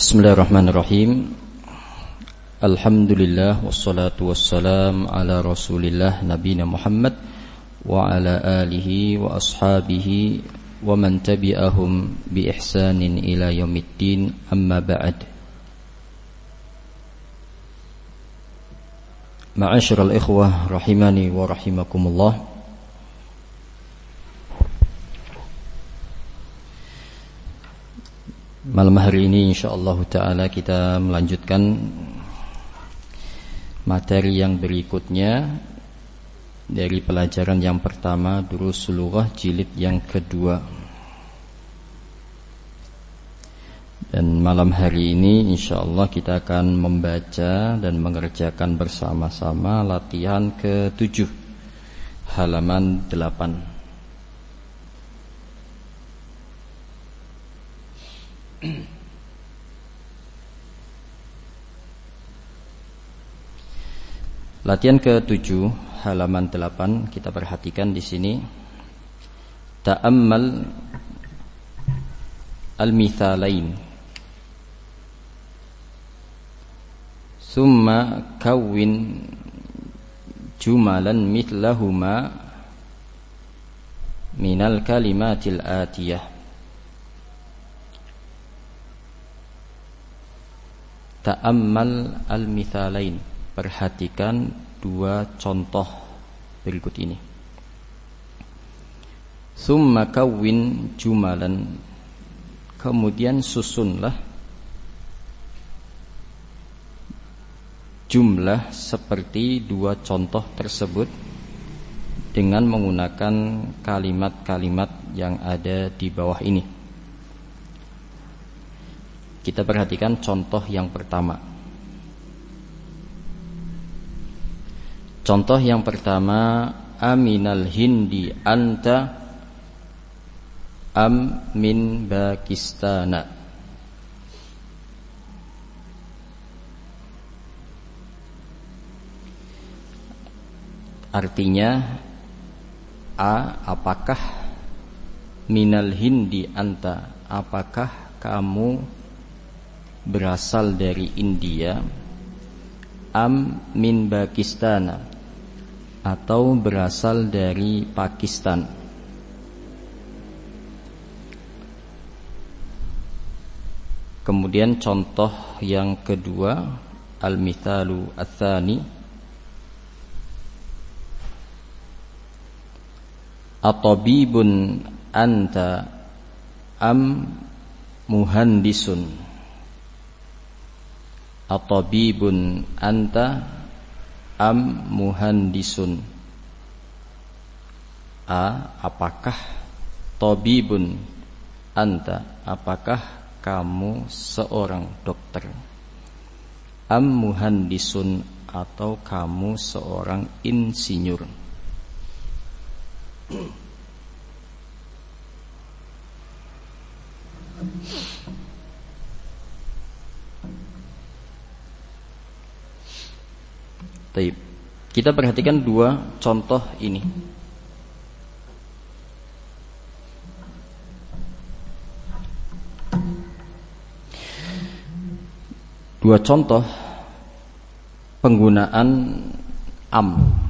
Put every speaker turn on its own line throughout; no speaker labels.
Bismillahirrahmanirrahim. Alhamdulillah wassalatu wassalam ala Rasulillah nabiyina Muhammad wa ala alihi wa ashabihi wa man tabi'ahum bi ihsanin ila yaumiddin, amma ba'd. Ma'asyiral ikhwah rahimani wa rahimakumullah. Malam hari ini insyaallah ta'ala kita melanjutkan materi yang berikutnya dari pelajaran yang pertama, Durusul Lughah jilid yang kedua. Dan malam hari ini insyaallah kita akan membaca dan mengerjakan bersama-sama latihan ke-7 halaman 8. Latihan ke-7 halaman 8, kita perhatikan di sini. Ta'ammal al-mithalain summa kawwin jumalan mithlahuma minal kalimatil atiyah. Ta'ammal al-mithalain, perhatikan dua contoh berikut ini. Summa kawwin jumalan, kemudian susunlah jumlah seperti dua contoh tersebut dengan menggunakan kalimat-kalimat yang ada di bawah ini. Kita perhatikan contoh yang pertama. Contoh yang pertama, aminal hindi anta am min Pakistana. Artinya A, apakah minal hindi anta, apakah kamu berasal dari India, am min Pakistan, atau berasal dari Pakistan. Kemudian contoh yang kedua, al-mithalu ats-tsani, at-tabibun anta am muhandisun. At-tabibun anta am muhandisun. A, apakah tabibun anta, apakah kamu seorang dokter, am muhandisun, atau kamu seorang insinyur. Baik, kita perhatikan dua contoh ini. Dua contoh penggunaan am.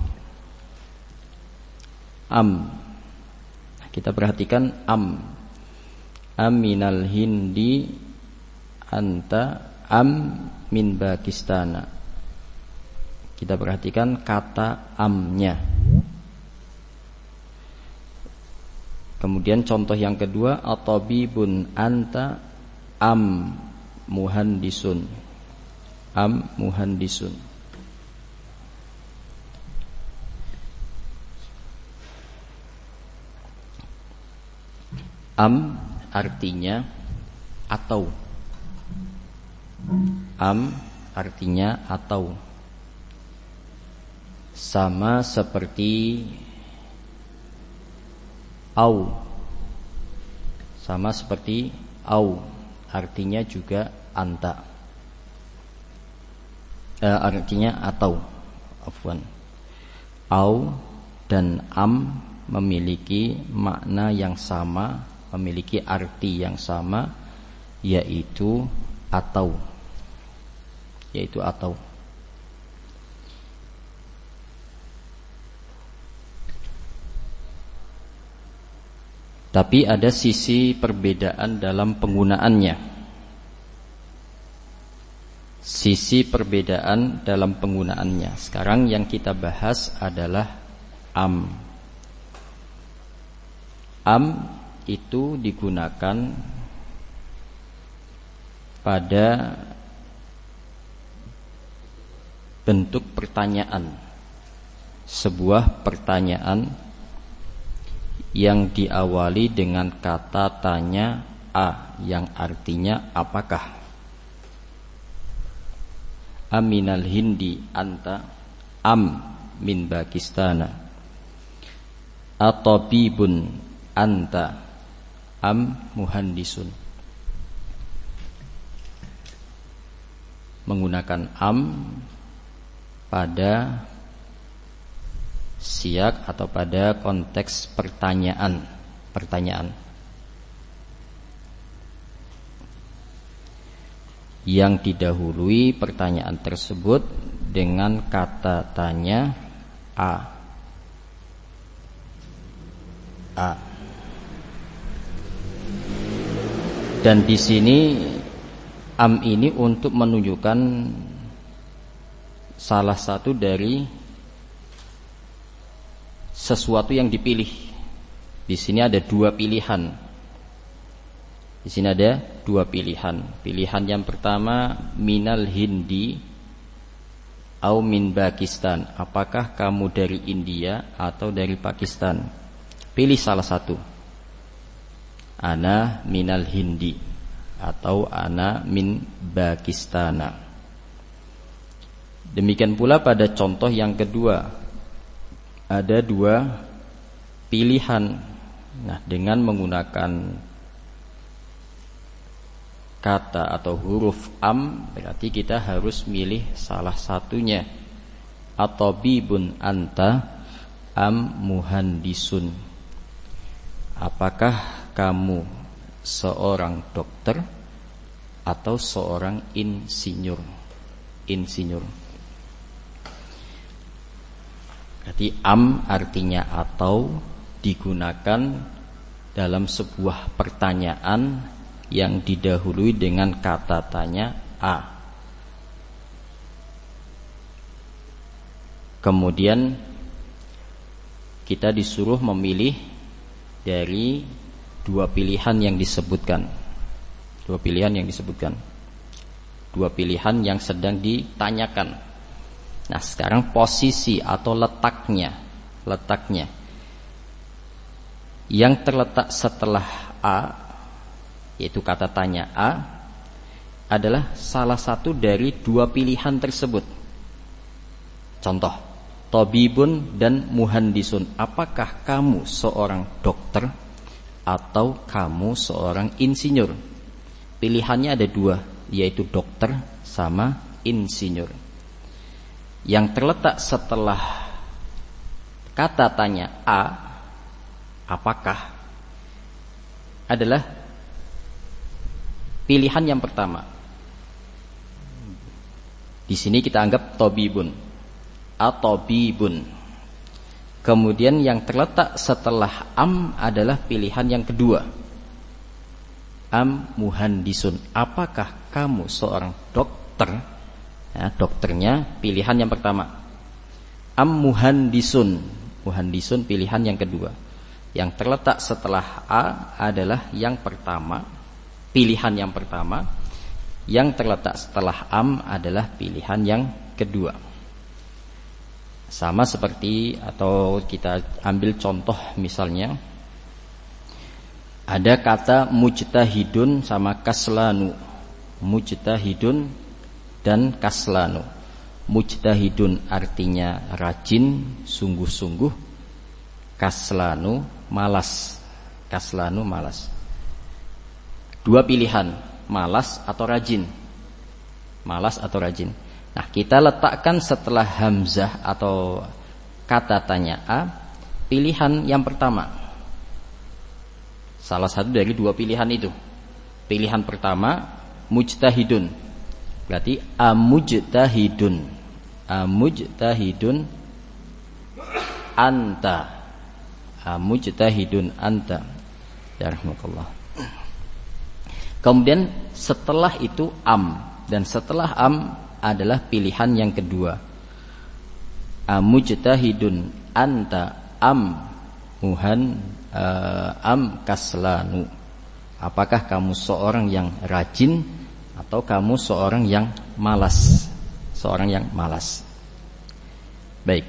Kita perhatikan am. Aminal hindi anta am min Pakistana. Kita perhatikan kata amnya. Kemudian contoh yang kedua, at-tabibun anta am muhandisun. Am muhandisun. Am artinya atau. Am artinya atau. Sama seperti au. Sama seperti au, artinya juga anta. Artinya atau. Afwan. Au dan am memiliki makna yang sama, memiliki arti yang sama, yaitu atau, yaitu atau. Tapi ada sisi perbedaan dalam penggunaannya. Sisi perbedaan dalam penggunaannya. Sekarang yang kita bahas adalah am. Am itu digunakan pada bentuk pertanyaan. Sebuah pertanyaan yang diawali dengan kata tanya a, yang artinya apakah. Aminal hindi anta, am min Pakistana. Atabibun anta, am muhandisun. Menggunakan am pada siyak atau pada konteks pertanyaan. Yang didahului pertanyaan tersebut dengan kata tanya a. Dan di sini am ini untuk menunjukkan salah satu dari sesuatu yang dipilih. Di sini ada dua pilihan. Pilihan yang pertama minal hindi au min Pakistan. Apakah kamu dari India atau dari Pakistan? Pilih salah satu. Ana minal hindi atau ana min Pakistana. Demikian pula pada contoh yang kedua. Ada dua pilihan. Nah, dengan menggunakan kata atau huruf am, berarti kita harus milih salah satunya. Atabibun anta, am muhandisun. Apakah kamu seorang dokter atau seorang insinyur? Berarti am artinya atau digunakan dalam sebuah pertanyaan yang didahului dengan kata tanya a. Kemudian kita disuruh memilih dari dua pilihan yang disebutkan. Dua pilihan yang sedang ditanyakan. Nah, sekarang posisi atau letaknya yang terletak setelah a, yaitu kata tanya a, adalah salah satu dari dua pilihan tersebut. Contoh, tabibun dan muhandisun. Apakah kamu seorang dokter atau kamu seorang insinyur? Pilihannya ada dua, yaitu dokter sama insinyur. Yang terletak setelah kata tanya a, apakah, adalah pilihan yang pertama. Di sini kita anggap tabibun. Atabibun. Kemudian yang terletak setelah am adalah pilihan yang kedua. Am muhandisun. Apakah kamu seorang dokter? Ya, dokternya pilihan yang pertama. Am muhandisun. Muhandisun pilihan yang kedua. Yang terletak setelah a adalah yang pertama, pilihan yang pertama. Yang terletak setelah am adalah pilihan yang kedua. Sama seperti, atau kita ambil contoh misalnya, ada kata mujtahidun sama kaslanu. Mujtahidun dan kaslanu. Mujtahidun artinya rajin, sungguh-sungguh. Kaslanu malas. Dua pilihan, malas atau rajin. Nah, kita letakkan setelah hamzah atau kata tanya a, pilihan yang pertama. Salah satu dari dua pilihan itu. Pilihan pertama Mujtahidun. Berarti amujtahidun. Amujtahidun anta. Amujtahidun anta. Ya rahmatullah. Kemudian setelah itu dan setelah adalah pilihan yang kedua. Amujtahidun anta muhan kaslanu. Apakah kamu seorang yang rajin atau kamu seorang yang malas? Seorang yang malas. Baik.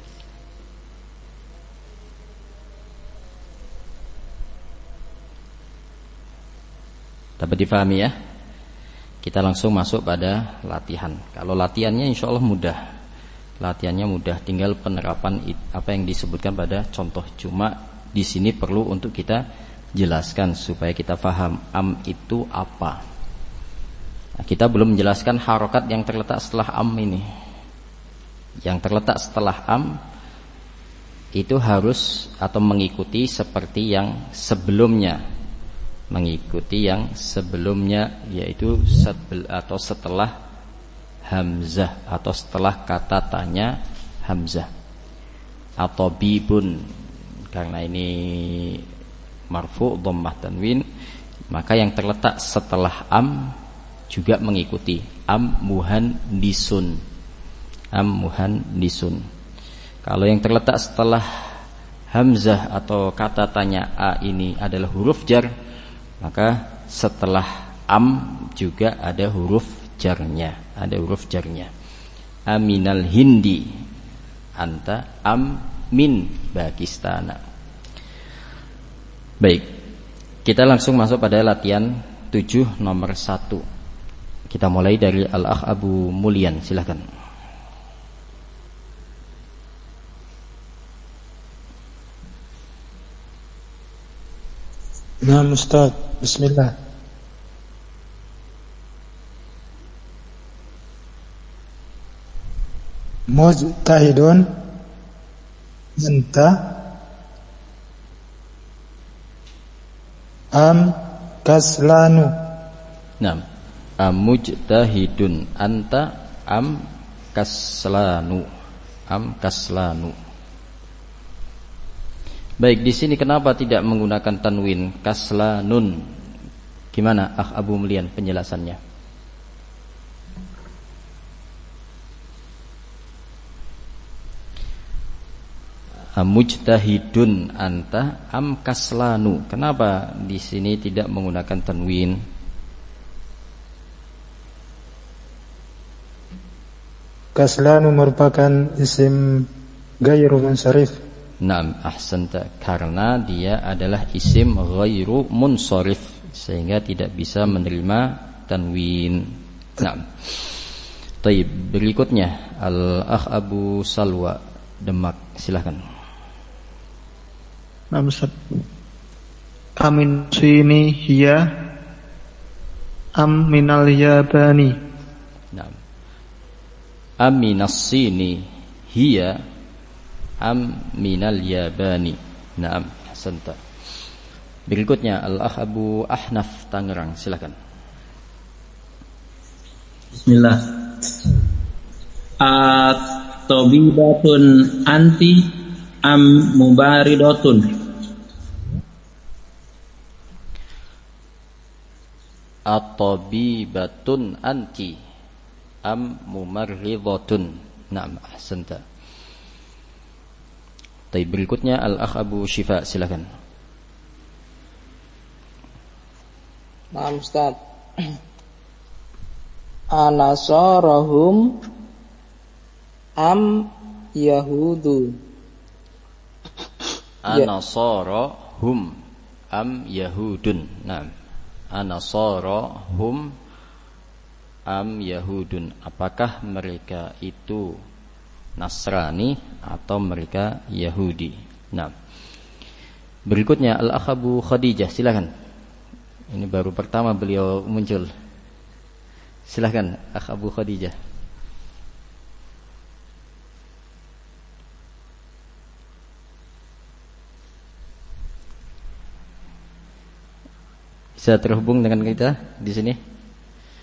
Dapat difahami ya? Kita langsung masuk pada latihan. Kalau latihannya insya Allah mudah. Latihannya mudah, tinggal penerapan apa yang disebutkan pada contoh. Cuma di sini perlu untuk kita jelaskan supaya kita paham itu apa. Nah, kita belum menjelaskan harokat yang terletak setelah ini. Yang terletak setelah itu harus atau mengikuti seperti yang sebelumnya. Mengikuti yang sebelumnya, yaitu atau setelah hamzah atau setelah kata tanya hamzah. Atau bibun, karena ini marfu dhammah tanwin, maka yang terletak setelah juga mengikuti muhandisun. Muhandisun. Kalau yang terletak setelah hamzah atau kata tanya ini adalah huruf jar, maka setelah juga ada huruf jarnya. Ada huruf jarnya. Aminal hindi anta min Pakistana. Baik, kita langsung masuk pada latihan 7 nomor 1. Kita mulai dari Al-Akh Abu Mulyan, silakan.
Nah, Ustaz, bismillah. Mujtahidun anta kaslanu.
Nah, mujtahidun anta kaslanu. Kaslanu. Baik, di sini kenapa tidak menggunakan tanwin kaslanun? Gimana Akh Abu Mulyan penjelasannya? Mujtahidun anta kaslanu. Kenapa di sini tidak menggunakan tanwin?
Kaslanu merupakan isim ghairu munsharif.
Naam, ahsanta. Karena dia adalah isim ghairu munsharif, sehingga tidak bisa menerima tanwin. Naam. Baik, berikutnya Al-Akh Abu Salwa Demak, silakan.
Nah, Ustaz. Amin sini hiya minal yabani.
Naam. Aminas sini hiya minal yabani. Naam, ahsanta. Berikutnya Al-Akh Abu Ahnaf Tangerang, silakan.
Bismillah. At-tabibatun anti mubaridatun.
At-tabibatun anti mumarridhatun. Naam, ahsanta. Baik, berikutnya Al-Akh Abu Syifa, silakan.
Naam, Ustaz. Anasarahum yahudu.
Anasarahum yahudun. Naam. Anasarahum yahudun. Apakah mereka itu Nasrani atau mereka Yahudi? Nah, berikutnya Al-Akh Abu Khadijah, silakan. Ini baru pertama beliau muncul. Silakan Akh Abu Khadijah. Bisa terhubung dengan kita di sini?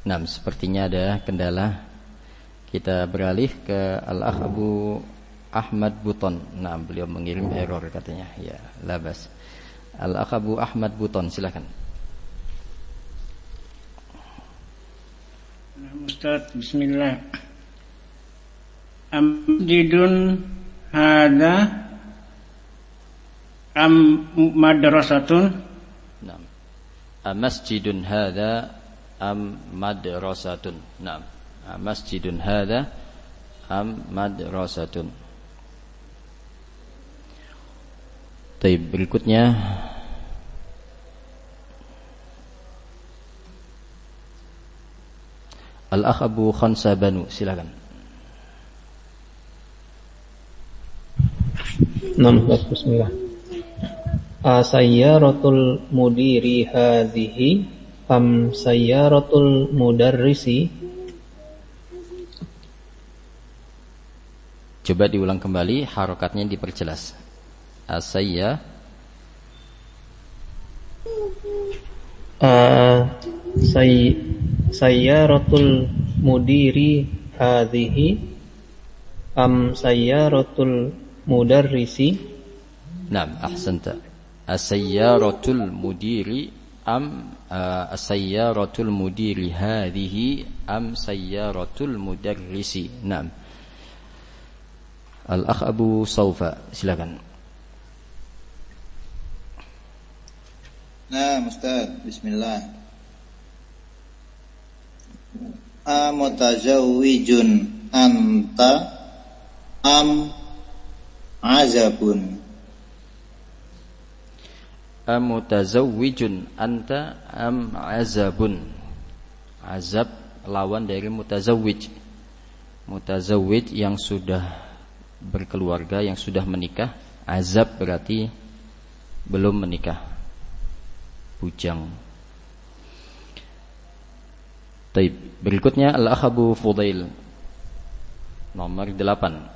Nah, sepertinya ada kendala. Kita beralih ke Al-Akh Abu Ahmad Buton. Nah, beliau mengirim error katanya. Ya, labas. Al-Akh Abu Ahmad Buton, silakan.
Ustaz, bismillah. Amjidun hada madrasatun.
Naam. Masjidun hada am madrasatun. Naam. Masjidun hada am madrasatun. Baik, berikutnya Al-Akh Abu Khansabanu, silakan.
Bismillah. Sayyaratul mudiri hadhihi am sayyaratul mudarrisi.
Coba diulang kembali, harokatnya diperjelas. Asayya
sayyaratul mudiri hadhihi am sayyaratul mudarrisi.
Naam, ahsanta. As-sayyaratul mudiri am as-sayyaratul mudiri hadhihi am sayyaratul mudarrisi. Naam. Al-Akh Abu Saufa, silakan.
Nah, Ustaz, bismillah. Amutazawwijun anta am azabun.
Amutazawwijun anta am azabun. Azab lawan dari mutazawwij. Mutazawwij yang sudah berkeluarga, yang sudah menikah. Azab berarti belum menikah, bujang. Taib. Berikutnya Al-Akh Abu Fudail, nomor 8.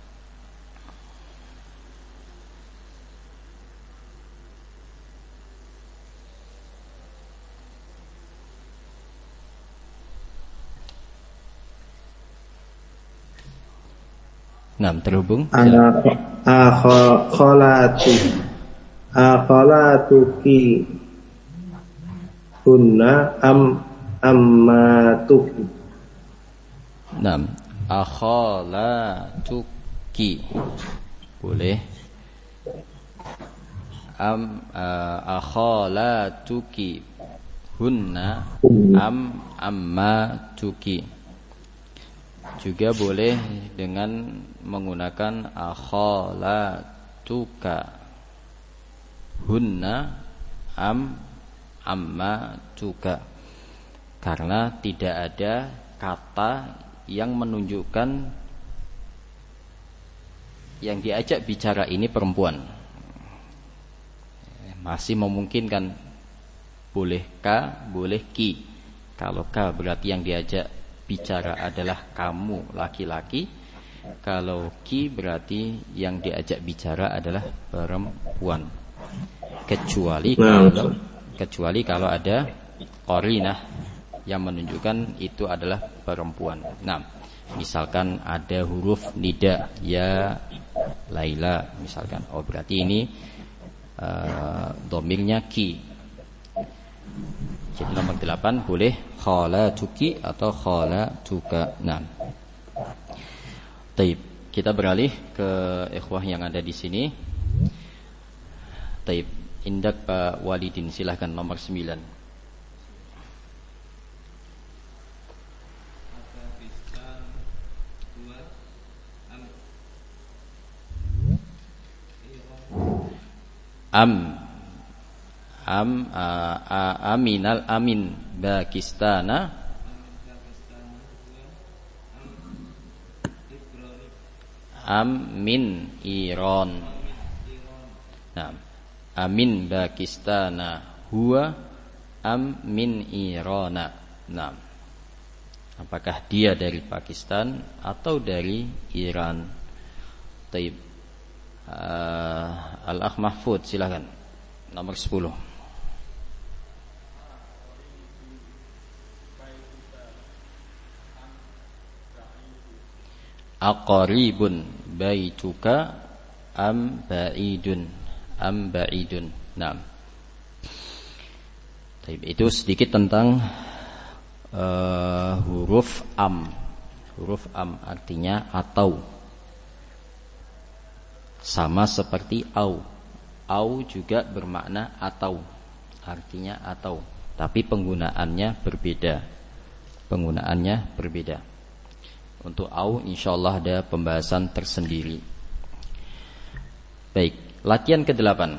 Nah, terhubung.
Akholatuki hunna ammatuki.
Nah, akholatuki boleh. Akholatuki hunna ammatuki. Juga boleh dengan menggunakan akholatuka hunna ammatuka, karena tidak ada kata yang menunjukkan yang diajak bicara ini perempuan. Masih memungkinkan boleh ka, boleh ki. Kalau ka berarti yang diajak bicara adalah kamu laki-laki. Kalau ki berarti yang diajak bicara adalah perempuan. Kecuali kalau ada qarinah yang menunjukkan itu adalah perempuan. Nah, misalkan ada huruf nida, ya Laila misalkan. Oh, berarti ini dhamirnya ki. Jadi nomor 8 boleh khalatuki atau khalatuka. Nah. Taib. Kita beralih ke ikhwah yang ada di sini. Taib. Indak Pak Walidin, silahkan nomor 9. Aminal amin Pakistana min Iran. Nah, amin Pakistana huwa min Irana. Nah, apakah dia dari Pakistan atau dari Iran? Taib. Al-Akh Mahfud, silakan. Nomor 10. aqaribun baituka am ba'idun. Am ba'idun. Nah, itu sedikit tentang huruf am. Huruf am artinya atau, sama seperti au. Au juga bermakna atau, artinya atau, tapi penggunaannya berbeda. Penggunaannya berbeda. Untuk au insyaallah ada pembahasan tersendiri. Baik, latihan ke-8.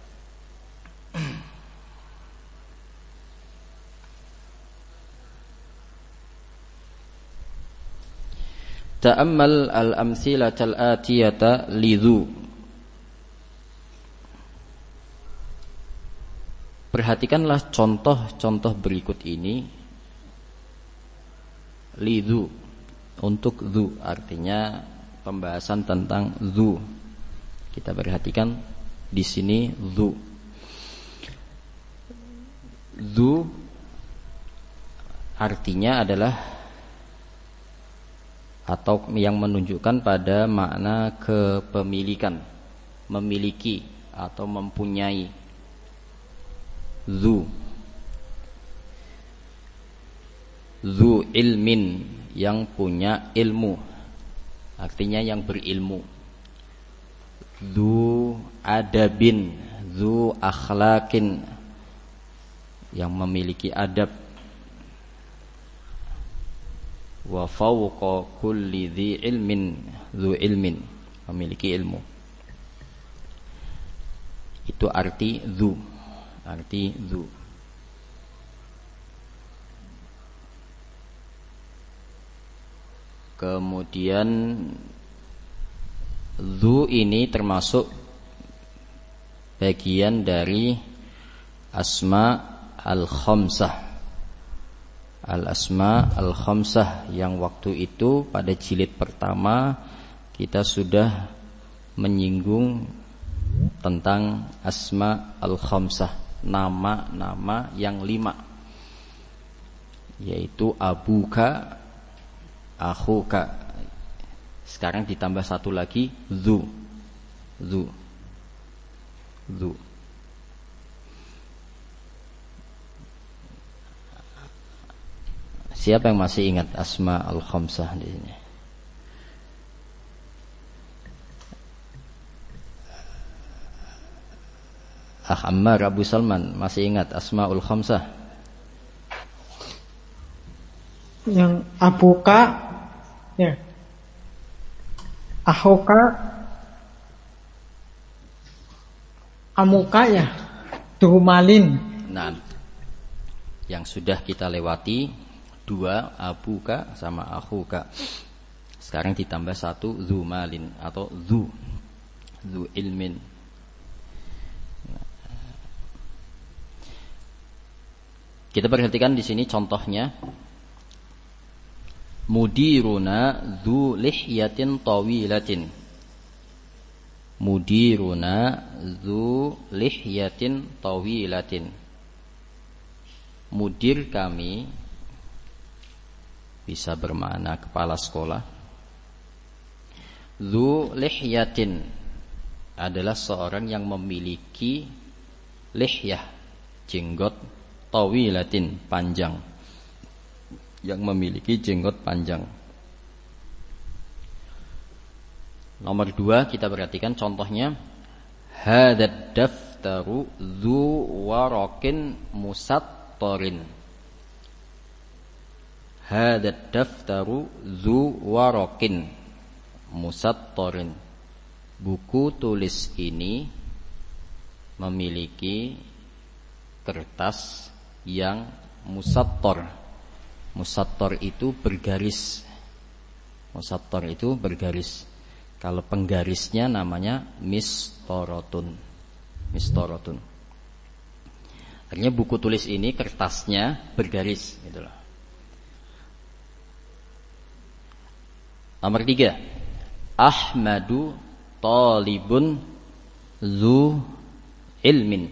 Ta'ammal al-amthilatal atiyata lidhu. Perhatikanlah contoh-contoh berikut ini. Lidhu, untuk dhu, artinya pembahasan tentang dhu. Kita perhatikan di sini dhu. Dhu artinya adalah atau yang menunjukkan pada makna kepemilikan, memiliki atau mempunyai. Dhu ilmin, yang punya ilmu, artinya yang berilmu. Dhu adabin, dhu akhlaqin, yang memiliki adab. Wa fawqa kulli dhi ilmin, dhu ilmin, memiliki ilmu. Itu arti dhu. Arti dhu. Kemudian dhu ini termasuk bagian dari asma al-khamsah. Al-asma al-khamsah yang waktu itu pada jilid pertama kita sudah menyinggung tentang asma al-khamsah, nama-nama yang 5, yaitu abuka, akhuka. Sekarang ditambah satu lagi, dhu. Siapa yang masih ingat asma al-khamsah di sini? Ammar, Abu Salman, masih ingat asmaul khamsah?
Yang abuka, ya, akhuka, amuka, ya, duhumalin.
Nah, yang sudah kita lewati 2, abuka sama akhuka. Sekarang ditambah 1, dzumalin atau dzu ilmin. Kita perhatikan di sini contohnya. Mudiruna dzu lihyatin tawilatin. Mudiruna dzu lihyatin tawilatin. Mudir kami bisa bermakna kepala sekolah. Dzu lihyatin adalah seorang yang memiliki lihyah, jenggot, tawilatin, panjang, yang memiliki jenggot panjang. Nomor 2 kita perhatikan contohnya. Hadad daftaru dzu warakin musattarin. Hadad daftaru dzu warakin musattarin. Buku tulis ini memiliki kertas yang musattor. Musattor itu bergaris. Musattor itu bergaris. Kalau penggarisnya namanya mistorotun. Mistorotun. Artinya buku tulis ini kertasnya bergaris, gitu loh. Nomor 3. Ahmadu talibun dzu ilmin.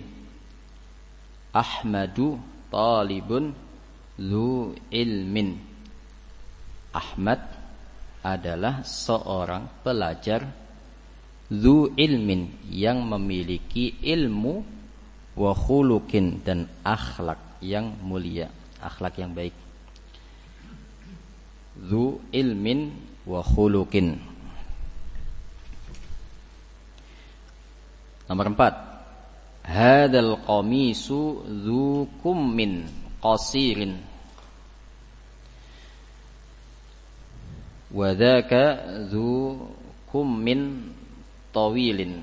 Ahmadu talibun dzu ilmin. Ahmad adalah seorang pelajar dzu ilmin, yang memiliki ilmu, wa khuluqin, dan akhlak yang mulia, akhlak yang baik. Dzu ilmin wa khuluqin. Nomor 4, hadzal qamisu dzu kummin qasirin wa dzaka dzu kummin tawilin.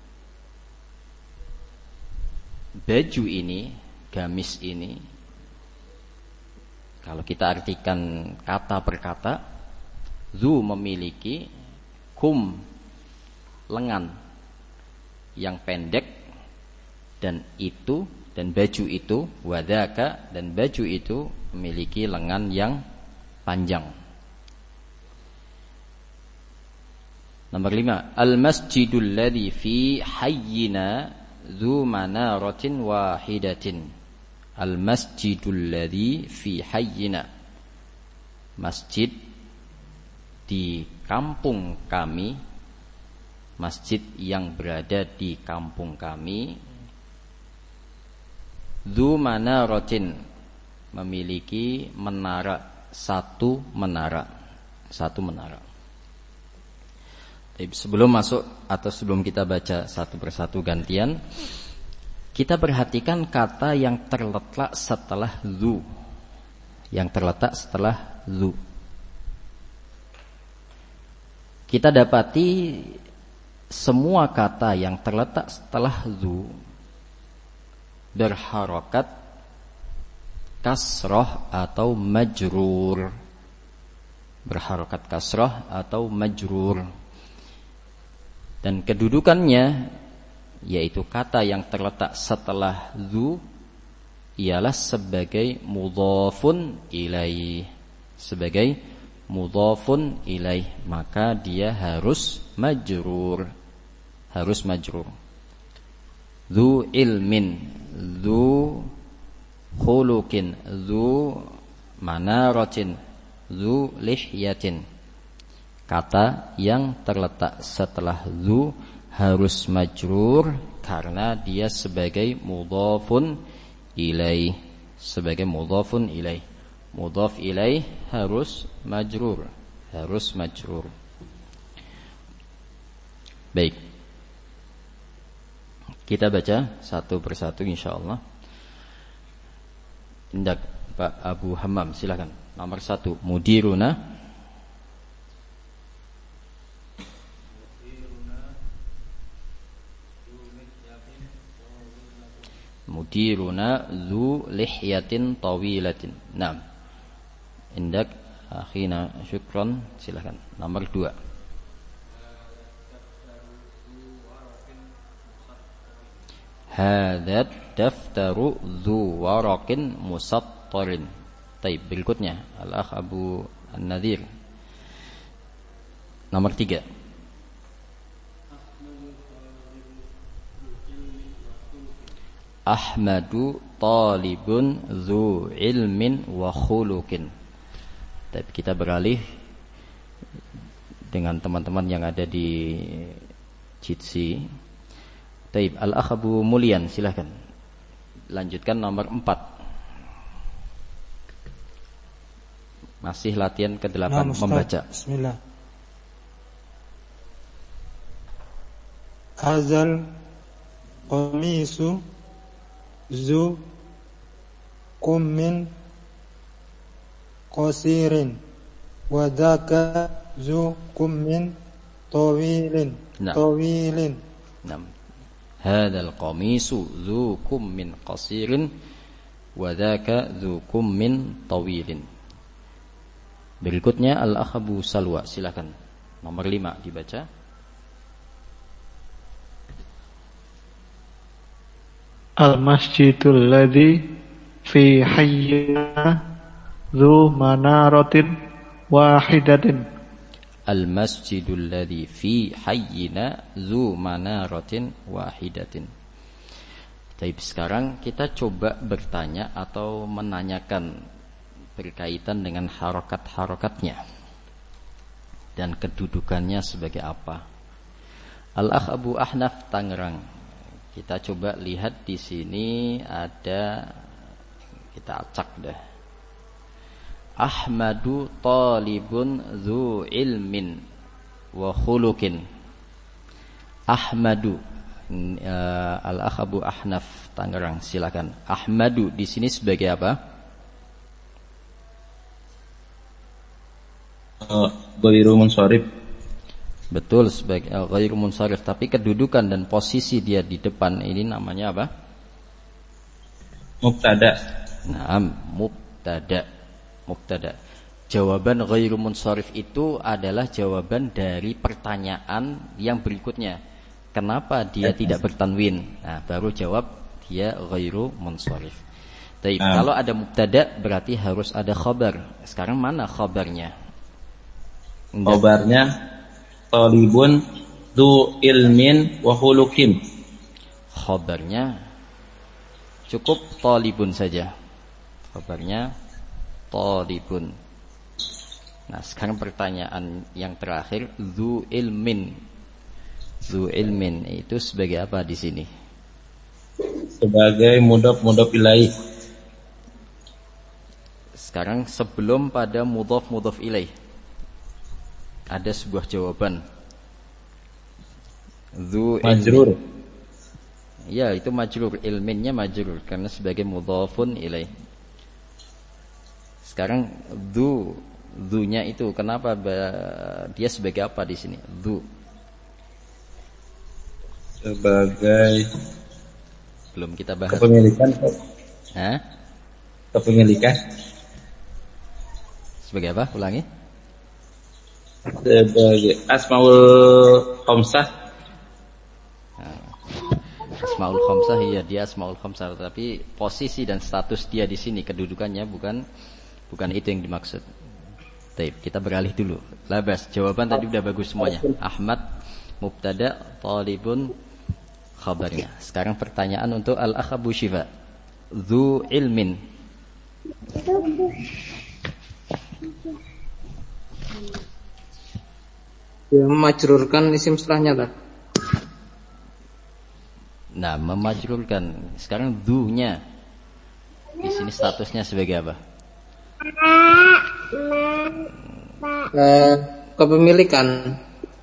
Baju ini, gamis ini, kalau kita artikan kata per kata, dzu memiliki, kum lengan yang pendek, dan itu, dan baju itu, wadaka, dan baju itu memiliki lengan yang panjang. Nomor 5, al-masjidul ladzi fi hayyina dzu manaratin wahidatin. Al-masjidul ladzi fi hayyina, masjid di kampung kami, masjid yang berada di kampung kami, dzu manaratin, memiliki menara, satu menara. Sebelum masuk atau sebelum kita baca satu persatu gantian, kita perhatikan kata yang terletak setelah dzu. Kita dapati semua kata yang terletak setelah dzu berharokat kasroh atau majrur. Dan kedudukannya, yaitu kata yang terletak setelah dzu ialah sebagai mudhafun ilaih. Maka dia harus majrur. Dzu ilmin, dzu khuluqin, dzu manaratin, dzu lihyatin. Kata yang terletak setelah dzu harus majrur karena dia sebagai mudhafun ilaih. Mudhaf ilaih harus majrur. Baik. Kita baca satu persatu insyaallah. Indak Pak Abu Hammam, silakan. Nomor 1, Mudiruna dzu lihyatin tawilatin. Naam. Indak akhina, syukron, silakan. Nomor 2. Hadat daftaru dzu waraqin musattarin. Baik, berikutnya Al-Akh Abu An-Nadhir. Nomor 3. Ahmadu talibun dzu ilmin wa khuluqin. Tapi kita beralih dengan teman-teman yang ada di Jitsi. Taib, Al-Akh Abu Mulyan, silahkan lanjutkan nomor 4. Masih latihan ke-8 membaca.
Bismillah. Hazal qamisu zu kummin qasirin wa dzaka zu kummin tawilin.
Naam. Hadzal qamisu zu kummin qasirin wa dzaka zu kummin tawilin. Berikutnya Al-Akh Abu Salwa, silakan. Nomor 5 dibaca.
Al-masjidul ladzi fi hayyina dzu manaratin wahidatin.
Al-masjidul ladzi fi hayyina dzu manaratin wahidatin. Baik, sekarang kita coba bertanya atau menanyakan berkaitan dengan harokat-harokatnya. dan kedudukannya sebagai apa. Al-Akh Abu Ahnaf Tangerang. Kita coba lihat di sini ada, kita acak dah. Ahmadu talibun dzu ilmin wa khuluqin. Ahmadu, Al-Akh Abu Ahnaf Tangerang, silakan. Ahmadu di sini sebagai apa?
Ghairu munsharif.
Betul, sebagai ghairu munsharif, tapi kedudukan dan posisi dia di depan ini namanya apa?
Mubtada.
Naam, mubtada. Mubtada. Jawaban ghairu munsharif itu adalah jawaban dari pertanyaan yang berikutnya. Kenapa dia tidak bertanwin? Nah, baru jawab dia ghairu munsharif. Tapi kalau ada mubtada berarti harus ada khabar. Sekarang mana khabarnya?
Khabarnya talibun dzu ilmin wa khuluqin.
Khabarnya cukup talibun saja. Khabarnya talibun. Nah, sekarang pertanyaan yang terakhir, dzu ilmin. Dzu ilmin itu sebagai apa di sini?
Sebagai mudhaf ilaih.
Sekarang sebelum pada mudhaf ilaih ada sebuah jawaban. Dzu
Majrur.
Ya, itu majrur, ilminnya majrur karena sebagai mudhafun ilaih. Sekarang dzunya itu kenapa dia sebagai apa di sini? Dzu
sebagai
belum kita bahas.
Kepemilikan.
Hah?
Kepemilikan.
Sebagai apa? Ulangi.
Sebagai asmaul khamsah.
Asmaul khamsah, iya dia asmaul khamsah, tapi posisi dan status dia di sini, kedudukannya bukan itu yang dimaksud. Baik, kita beralih dulu. Labas, jawaban tadi udah bagus semuanya. Ahmad mubtada, talibun khabarnya. Sekarang pertanyaan untuk Al-Akh Abu Syifa. Dzu ilmin.
Dia memajrurkan isim setelahnya tak?
Nah, memajrurkan. Sekarang dzunya di sini statusnya sebagai apa?
Kepemilikan.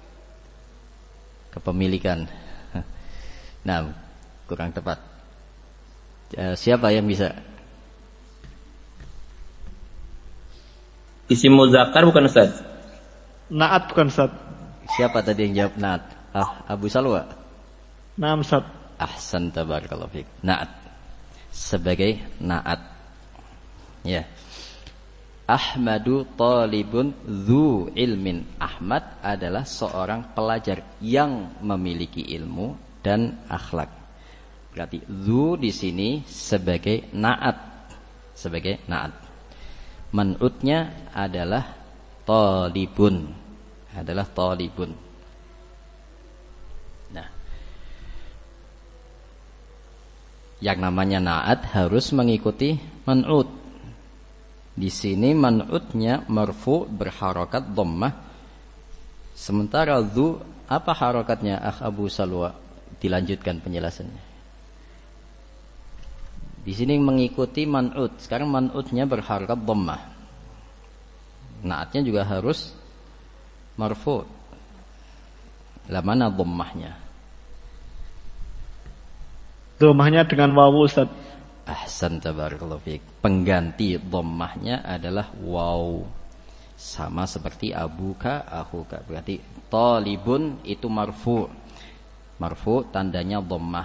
Kepemilikan. Nah, kurang tepat. Siapa yang bisa?
Isim muzakkar bukan Ustaz?
Naat bukan Ustaz.
Siapa tadi yang jawab naat? Abu Salwa.
Naam Ustaz.
Ahsan, tabarakallahu fiik. Naat. Sebagai naat. Ya. Ahmadu talibun dzu ilmin. Ahmad adalah seorang pelajar yang memiliki ilmu dan akhlak. Berarti dzu di sini sebagai naat. Sebagai naat. Man'utnya adalah talibun. Adalah talibun. Nah, yang namanya naat harus mengikuti man'ut. Di sini man'utnya marfu berharokat dhammah. Sementara dzu apa harokatnya? Abu Salwa, dilanjutkan penjelasannya. Di sini mengikuti man'ut. Sekarang man'utnya berharokat dhammah. Naatnya juga harus marfu. Lah mana dhammahnya?
Dhammahnya dengan wawu Ustaz.
Ahsan, tabarakallahu fiik. Pengganti dhammahnya adalah waw. Sama seperti abuka, akhuka. Berarti talibun itu marfu. Marfu tandanya dhammah.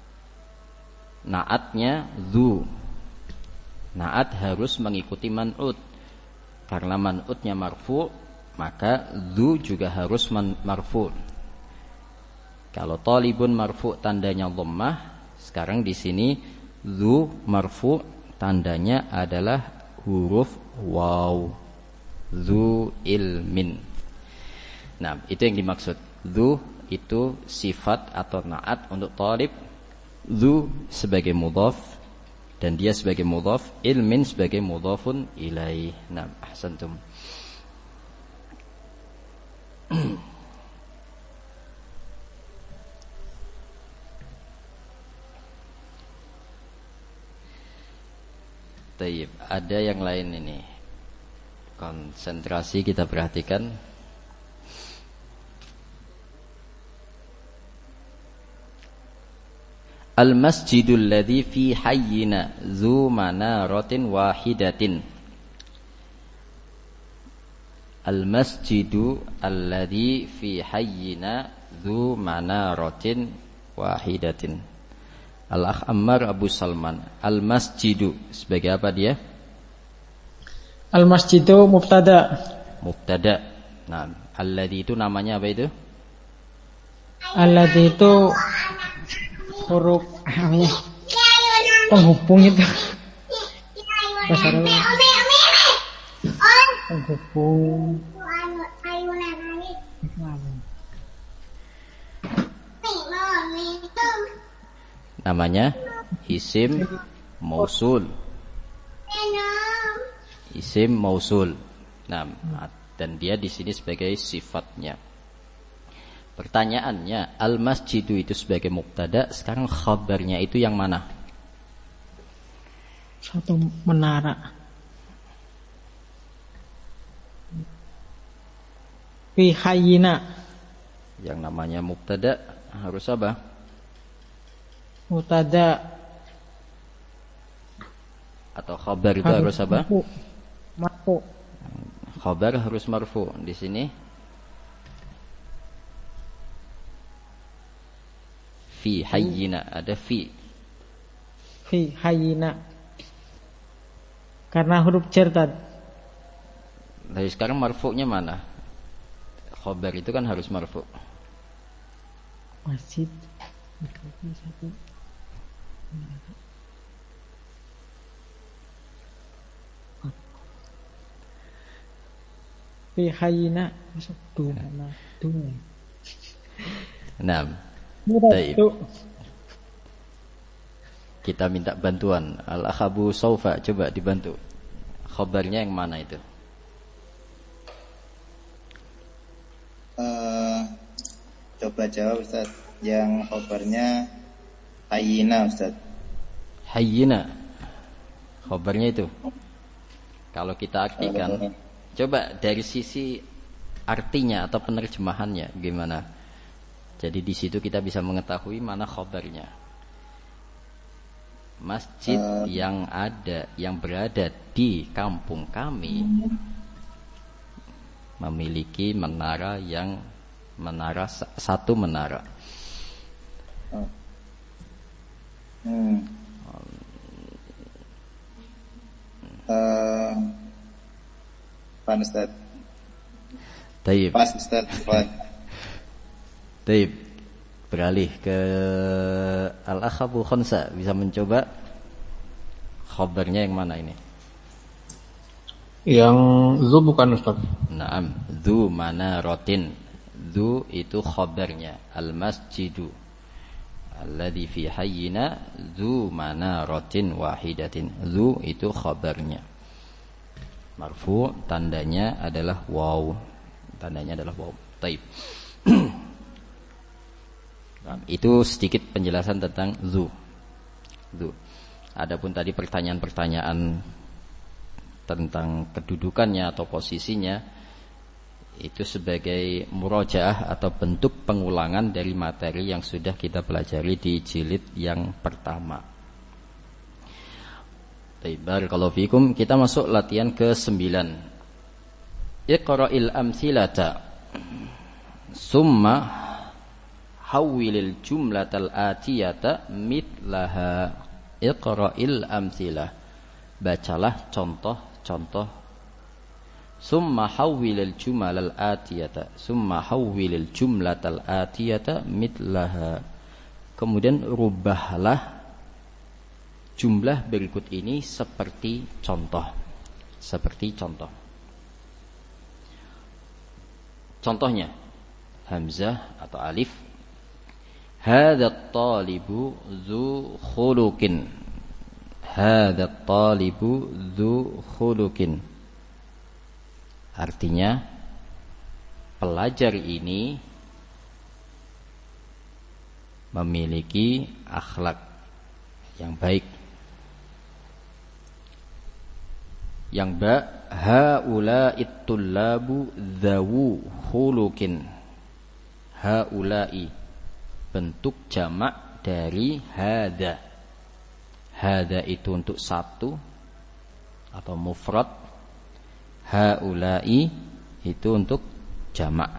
Naatnya dzu. Naat harus mengikuti man'ut. Karena man'utnya marfu, maka dzu juga harus marfu. Kalau talibun marfu tandanya dhammah, sekarang di sini dzu marfu tandanya adalah huruf waw. Dzu ilmin. Nah, itu yang dimaksud. Dzu itu sifat atau naat untuk talib. Dzu sebagai mudhaf dan dia sebagai mudhaf, ilmin sebagai mudhafun ilaih. Nah, ahsantum. Taib, ada yang lain ini. Konsentrasi kita perhatikan. Al-masjidul ladzi fi hayyina zu manaratin wahidatin. Al-masjidu alladzi fi hayyina zu manaratin wahidatin. Al-Akh Ammar Abu Salman. Al-masjidu sebagai apa dia?
Al-masjidu mubtada.
Mubtada. Nah, alladzi itu namanya apa itu?
Alladzi itu huruf penghubung itu. Bahasa Arab. Penghubung.
Namanya isim mausul. Isim mausul. Nah, dan dia di sini sebagai sifatnya. Pertanyaannya, al-masjidu itu sebagai mubtada, sekarang khabarnya itu yang mana?
Satu menara. Fi hayyina.
Yang namanya mubtada harus apa?
Mubtada
atau khabar itu harus apa?
Marfu.
Khabar harus marfu. Di sini fi hayyina, ada fi.
Fi hayyina. Karena huruf jar tadi.
Nah, sekarang marfu'nya mana? Khabar itu kan harus marfu'.
Masjid. Fi hayyina masuk dumana.
Nah, baik. Kita minta bantuan. Al-Akhabu Saufa, coba dibantu. Khabarnya yang mana itu?
Coba jawab Ustaz. Yang khabarnya hayyina Ustaz.
Hayyina. Khabarnya itu. Kalau kita artikan, coba dari sisi artinya atau penerjemahannya gimana? Jadi di situ kita bisa mengetahui mana khabarnya. Masjid yang berada di kampung kami memiliki satu menara.
Pak Ustaz.
Taib.
Pas Ustaz.
Taib. Beralih ke Al-Akh Abu Khonsa, bisa mencoba khabarnya yang mana ini?
Yang zu bukan Ustaz.
Naam, zu manaratin. Zu itu khabarnya. Al-masjidu alladzi fi hayyina zu manaratin wahidatin. Zu itu khabarnya. Marfu, tandanya adalah waw. Taib. Nah, itu sedikit penjelasan tentang zu. Adapun tadi pertanyaan-pertanyaan tentang kedudukannya atau posisinya, itu sebagai murajaah atau bentuk pengulangan dari materi yang sudah kita pelajari di jilid yang pertama. Barakallahu fikum. Kita masuk latihan ke-9. Iqra'il amthilata summa hawwilil jumlatal atiyata mitlaha. Iqra'il amthilah. Bacalah contoh-contoh. Summa hawwilil jumalal atiyata. Summa hawwilil jumlatal atiyata mitlaha. Kemudian rubahlah jumlah berikut ini seperti contoh. Contohnya hamzah atau alif. Hadzal talibu dzu khuluqin. Hadzal talibu dzu khuluqin. Artinya pelajar ini memiliki akhlak yang baik. Yang ba, haula'it tullabu dzawu khuluqin. Haula'i bentuk jamak dari hada. Hada itu untuk satu atau mufrad. Haula'i itu untuk jamak.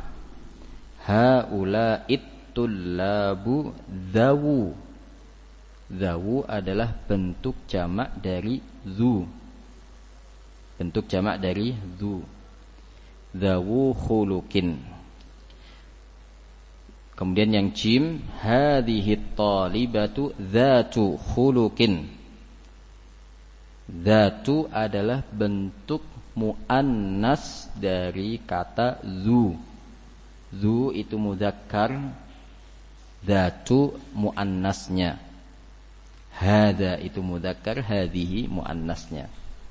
Haula'it tullabu dzawu. Dzawu adalah bentuk jamak dari dzu. Bentuk jamak dari dzu. Dzawu khuluqin. Kemudian yang jim, hadhihi talibatu dzatu khuluqin. Dzatu adalah bentuk muannas dari kata dzu. Dzu itu mudzakkar, dzatu muannasnya. Hada itu mudzakkar, hadhihi muannasnya.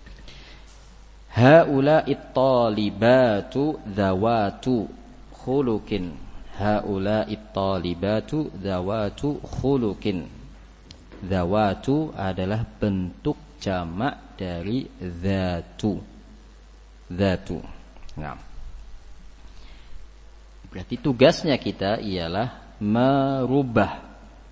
Haula'it talibatu dzawatu khuluqin. Haula'it talibatu dzawatu khuluqin. Dzawatu adalah bentuk jamak dari dzatu. Dzatu. Nah. Berarti tugasnya kita ialah merubah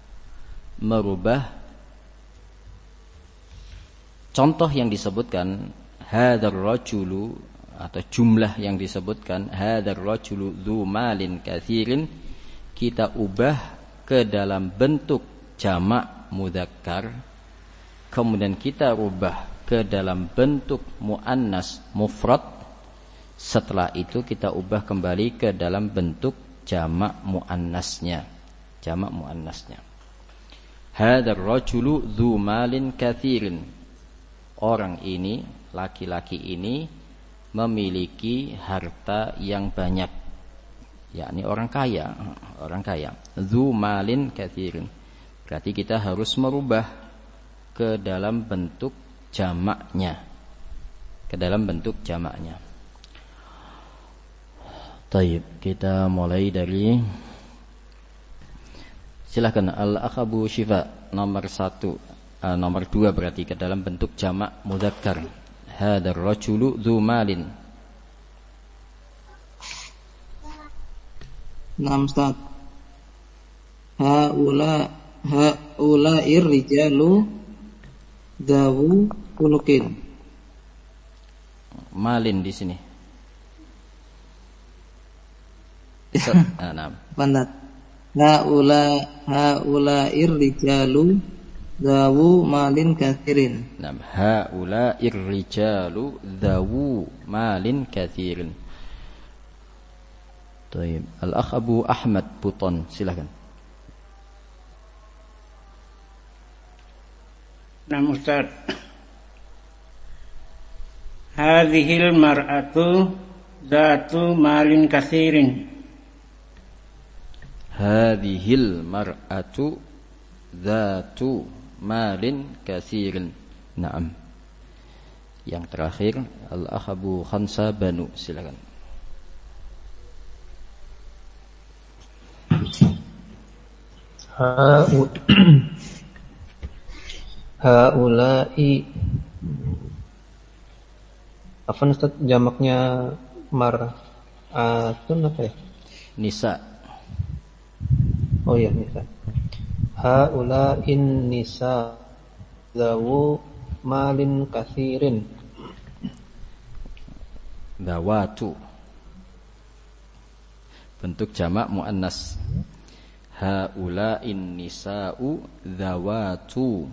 contoh yang disebutkan hadzal rajulu atau jumlah yang disebutkan hadzal rajulu dzu malin katsirin, kita ubah ke dalam bentuk jamak mudzakkar, kemudian kita ubah ke dalam bentuk muannas mufrad, setelah itu kita ubah kembali ke dalam bentuk jamak muannasnya. Jamak muannasnya. Hadzal rajulu dzu malin katsirin. Orang ini, laki-laki ini memiliki harta yang banyak, yakni orang kaya. Dzu malin katsirin. Berarti kita harus merubah ke dalam bentuk jamaknya. Taib, kita mulai dari, silakan Al-Akh Abu Syifa nomor 2 berarti ke dalam bentuk jamak mudzakkar. Hadzal rajulu dzu malin.
Naam Ustaz. Haula'ir rijalu dzawu khuluqin.
Malin di sini. Naam.
Pandat. Haula'ir rijalu dzawu malin katsirin.
Naam, haula'ir rijalu dzawu malin katsirin. Baik, Al-Akh Abu Ahmad Puton, silakan.
Naam Ustaz. Hadhil mar'atu dzatu malin katsirin.
Hadhil mar'atu dzatu malin katsirin. Naam. Yang terakhir Al-Akh Abu Khansa Banu, silakan.
Haula'i apa Ustaz jamaknya mar'atun apa ya?
Nisa.
Oh iya, nisa. Haula'in nisa dzawu malin katsirin.
Dawatu. Bentuk jamak muannas. Haula'in nisa'u dzawatu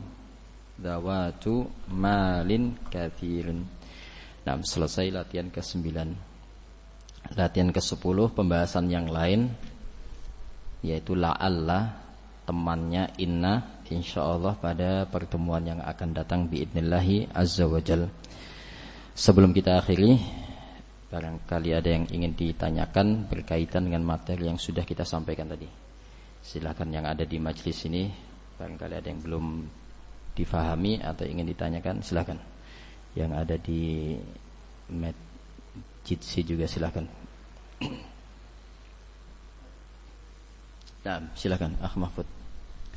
malin katsirin. Nah, selesai latihan ke-9. Latihan ke-10 pembahasan yang lain, yaitu la'alla, temannya inna, insyaallah pada pertemuan yang akan datang biidnillahi azza wajal. Sebelum kita akhiri, barangkali ada yang ingin ditanyakan berkaitan dengan materi yang sudah kita sampaikan tadi. Silakan yang ada di majelis ini, barangkali ada yang belum difahami atau ingin ditanyakan, silakan. Yang ada di Jitsi juga silakan. Nah, silakan Akh Mahfud.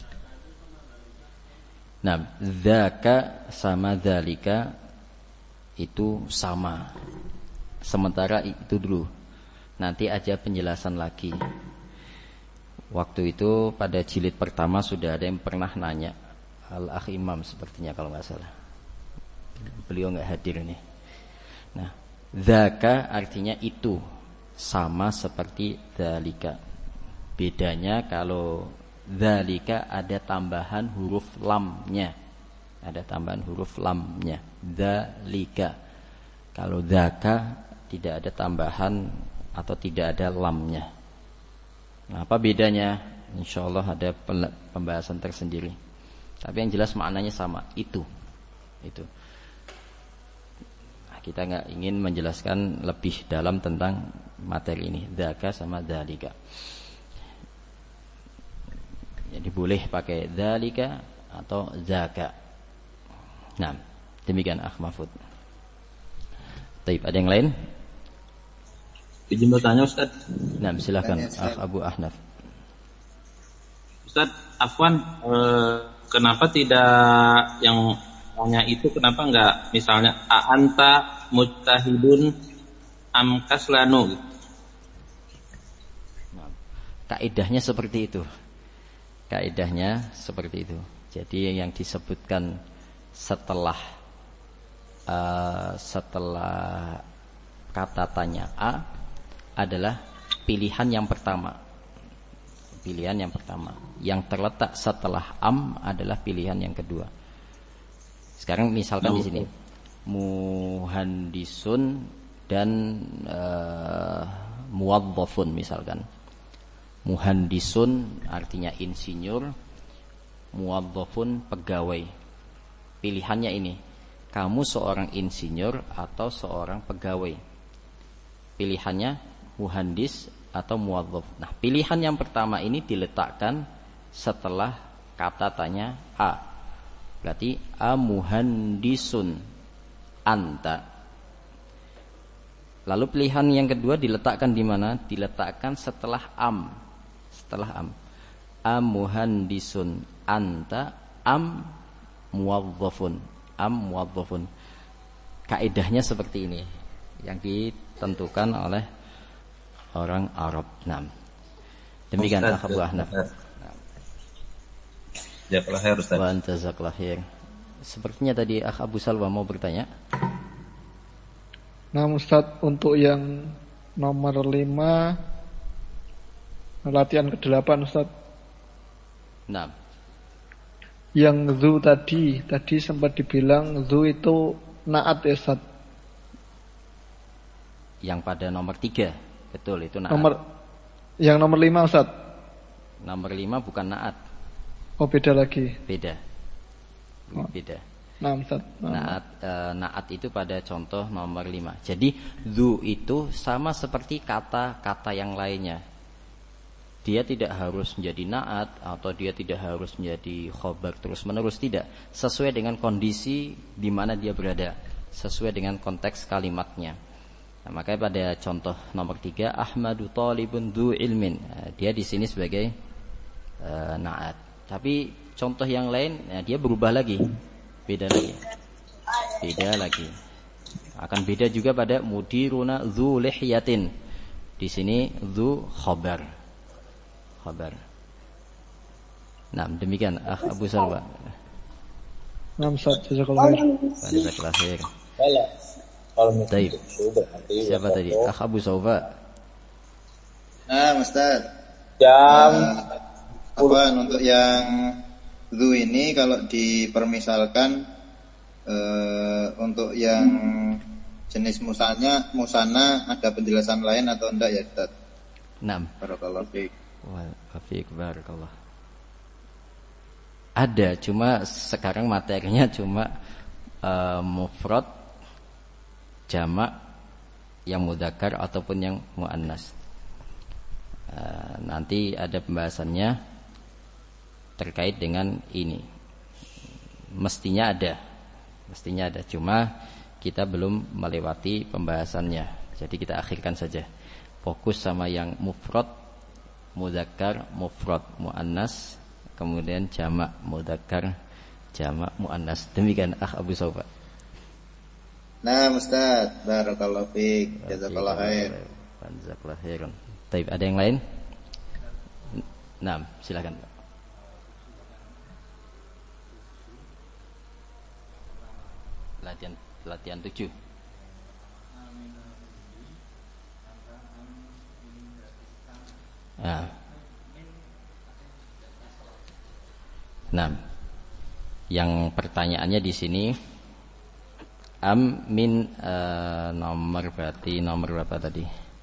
Nah, dzaka sama dzalika itu sama. Sementara itu dulu. Nanti aja penjelasan lagi. Waktu itu pada jilid pertama sudah ada yang pernah nanya, Al-Akh Imam sepertinya kalau nggak salah. Beliau nggak hadir nih. Nah, dzaka artinya itu, sama seperti dzalika. Bedanya kalau dzalika ada tambahan huruf lamnya. Ada tambahan huruf lamnya. Dzalika. Kalau dzaka tidak ada tambahan atau tidak ada lamnya. Nah, apa bedanya? Insyaallah ada pembahasan tersendiri. Tapi yang jelas maknanya sama, itu. Nah, kita nggak ingin menjelaskan lebih dalam tentang materi ini, dzaka sama dzalika. Jadi boleh pakai dzalika atau zaka. Nah, demikian Akh Mahfud. Baik, ada yang lain?
Izin bertanya Ustaz.
Nah, silakan Akh Abu Ahnaf.
Ustaz, afwan, kenapa tidak yang maunya itu, kenapa enggak misalnya anta mujtahidun am kaslanu?
Nah, kaidahnya seperti itu. Jadi yang disebutkan setelah kata tanya A adalah pilihan yang pertama. Yang terletak setelah am adalah pilihan yang kedua. Sekarang misalkan di sini muhandisun dan muwaddhafun misalkan. Muhandisun artinya insinyur, muwaddhafun pegawai. Pilihannya ini, kamu seorang insinyur atau seorang pegawai. Pilihannya muhandis atau muwaddhaf. Nah, pilihan yang pertama ini diletakkan setelah kata tanya A. Berarti a muhandisun anta. Lalu pilihan yang kedua diletakkan di mana? Diletakkan setelah am. A muhandisun anta am muwaddhafun. Kaidahnya seperti ini yang ditentukan oleh orang Arab. Nah, demikian Akh Abu Ahnaf.
Jazakallahu khair Ustaz.
Wa jazakallahu khair. Sepertinya tadi Akh Abu Salwa mau bertanya.
Nah Ustaz, untuk yang nomor 5 latihan ke-8 Ustaz.
Nah,
yang zu tadi sempat dibilang zu itu naat ya Ustaz.
Yang pada nomor 3, betul itu naat.
Yang nomor 5 Ustaz.
Nomor 5 bukan naat.
Oh, beda lagi.
Beda.
Nah, Ustaz.
Naat itu pada contoh nomor 5. Jadi zu itu sama seperti kata-kata yang lainnya. Dia tidak harus menjadi naat atau dia tidak harus menjadi khobar terus menerus, tidak. Sesuai dengan kondisi di mana dia berada, sesuai dengan konteks kalimatnya. Nah, makanya pada contoh nomor 3, Ahmadu talibun dzu ilmin. Nah, dia di sini sebagai naat. Tapi contoh yang lain, dia berubah lagi, beda lagi. Akan beda juga pada mudiruna dzu lihyatin. Di sini dzu khobar. Nah, demikian Akh Abu Salwa.
Nah, Ustaz, jazakallahu
khair. Baik. Siapa tadi? Akh Abu Salwa.
Nah, Ustaz. Untuk yang zu ini kalau dipermisalkan untuk yang jenis musana ada penjelasan lain atau enggak ya, Ustaz?
Naam.
Barakallahu fiik.
Barakallah. Ada, cuma sekarang materinya cuma mufrad, jamak, yang mudzakkar ataupun yang muannas. Nanti ada pembahasannya terkait dengan ini. Mestinya ada, cuma kita belum melewati pembahasannya. Jadi kita akhirkan saja. Fokus sama yang mufrad, mudzakkar, mufrad, muannas, kemudian jamak, mudzakkar, jamak, muannas. Demikian Akh Abu Saufa.
Nah, Ustaz, barakallahu fiik, jazakallahu khair.
Jazakallahu khairan. Baik, ada yang lain? Nah, silakan. Latihan 7. Nah, yang pertanyaannya di sini min nomor berapa tadi?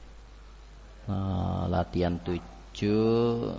Latihan 7.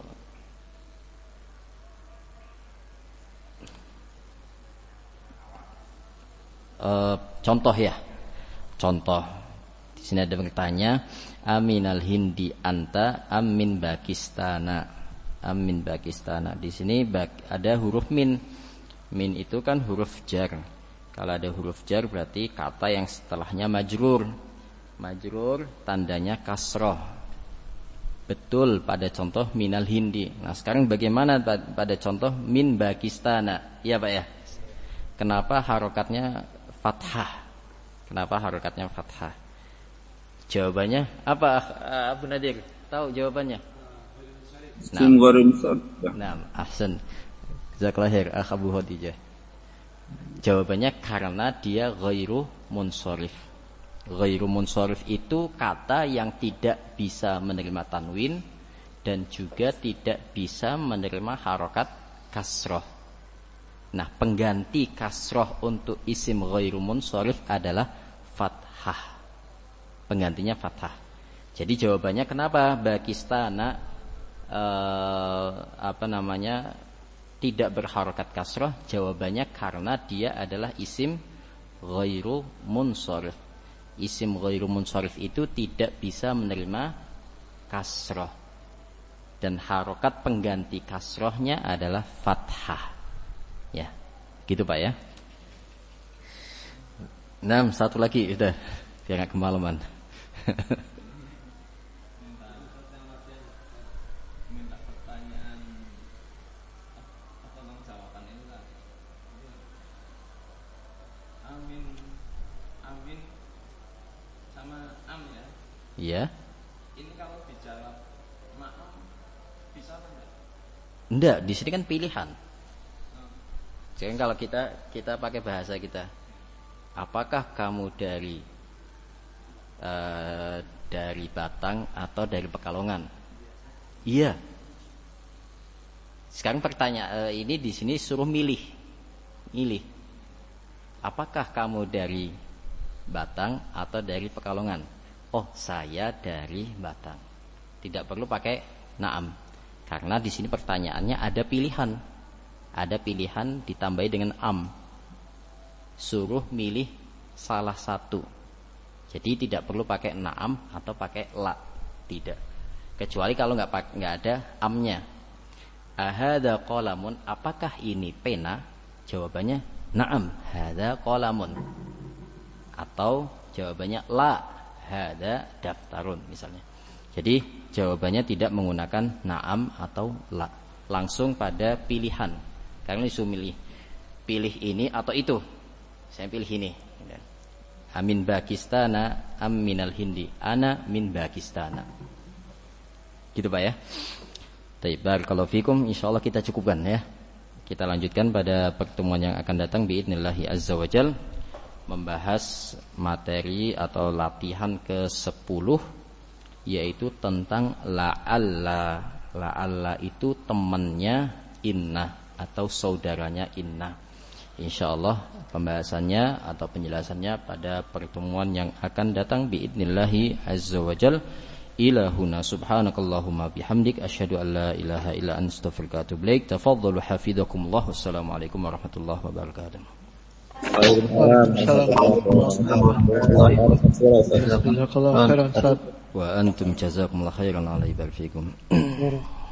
Contoh ya. Contoh. Di sini ada bertanya, aminal hindi anta amin Pakistana. Amin Pakistana. Di sini ada huruf min. Min itu kan huruf jar. Kalau ada huruf jar berarti kata yang setelahnya majrur. Majrur tandanya kasroh. Betul pada contoh minal hindi. Nah, sekarang bagaimana pada contoh min Pakistana? Iya, Pak ya. Kenapa harokatnya fathah? Kenapa harokatnya fathah? Jawabannya apa, Abu Nadir? Tahu jawabannya? Nah, ahsan. Jazakallahu khair, Abu Khadijah. Jawabannya karena dia ghairu munsharif. Ghairu munsharif itu kata yang tidak bisa menerima tanwin dan juga tidak bisa menerima harokat kasroh. Nah, pengganti kasroh untuk isim ghairu munsharif adalah fathah. Penggantinya fathah. Jadi jawabannya kenapa Pakistana tidak berharokat kasroh? Jawabannya karena dia adalah isim ghairu munsharif. Isim ghairu munsharif itu tidak bisa menerima kasroh. Dan harokat pengganti kasrohnya adalah fathah. Ya, gitu Pak ya. Nah, satu lagi udah biar gak kemalaman.
Amin sama am ya.
Iya.
Ini kalau dijawab ma'am bisa apa enggak?
Enggak, di sini kan pilihan. Jadi kalau kita pakai bahasa kita, apakah kamu dari Batang atau dari Pekalongan? Iya. Sekarang pertanyaan ini di sini suruh milih. Apakah kamu dari Batang atau dari Pekalongan? Oh, saya dari Batang. Tidak perlu pakai na'am. Karena di sini pertanyaannya ada pilihan. Ada pilihan ditambahi dengan am. Suruh milih salah satu. Jadi tidak perlu pakai na'am atau pakai la. Tidak. Kecuali kalau nggak ada amnya. Ahada qalamun, apakah ini pena? Jawabannya na'am, hada qalamun. Atau jawabannya la, hada daftarun misalnya. Jadi jawabannya tidak menggunakan na'am atau la. Langsung pada pilihan. Karena disuruh pilih ini atau itu. Saya pilih ini. Amin Pakistana, aminal hindi. Ana min Pakistana. Gitu Pak ya. Baik, barakallahu fikum. Insyaallah kita cukupkan ya. Kita lanjutkan pada pertemuan yang akan datang biidznillah azza wajal, membahas materi atau latihan ke-10, yaitu tentang la'alla. La'alla itu temannya inna atau saudaranya inna. Insyaallah pembahasannya atau penjelasannya pada pertemuan yang akan datang biidznillah azza wajal. Ila huna subhanakallahumma bihamdik asyhadu an la ilaha illa anta astaghfiruka wa atubu ilaik. Tafadhalu hafizakumullah. Wassalamualaikum warahmatullahi wabarakatuh.
Jazakallahu khairan Ustaz.
Wa antum jazakumullahu khairan ala ibadikum.